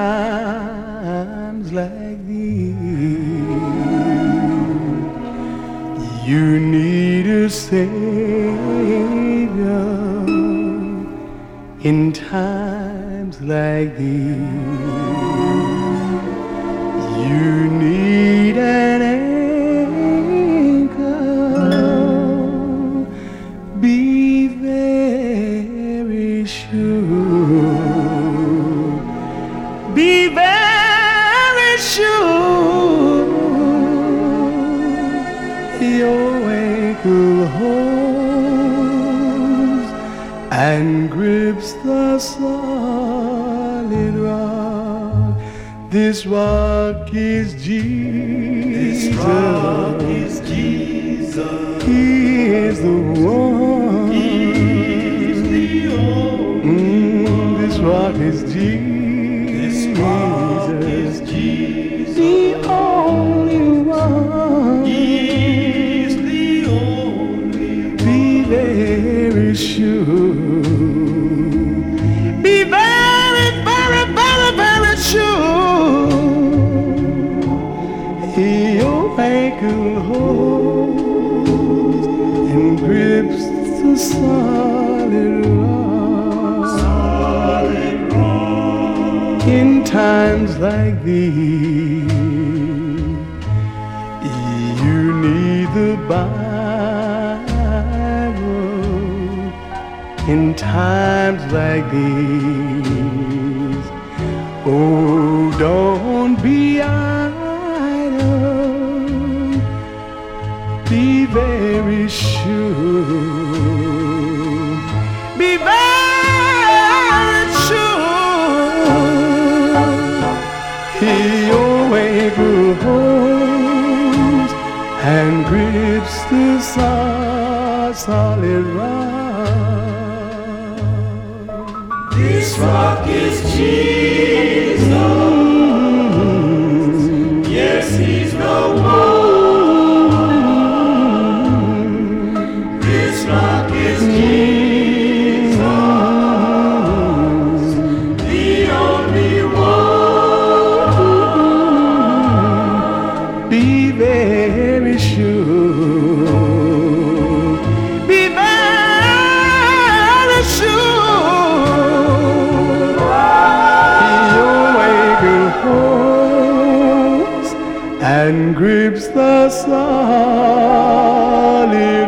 times like these, you need a Savior. In times like these, you need an anchor. Be very sure. Be very sure your ankle holds and grips the solid rock. This rock is Jesus. This rock is Jesus. He is the one. He's the only one. This rock is Jesus. This rock is Jesus. The only one. He's the only one. Be very sure. Be very, very, very, very sure. Your ankle holds and grips the solid rock. Solid rock. In times like these, you need the Bible. In times like these, oh, don't be idle. Be very sure. Be very sure. Your ankle holds and grips the solid rock. This rock is Jesus. Yes, he's the one. This rock is Jesus. The only one. Be very sure. Be very sure. Your ankle holds and grips the solid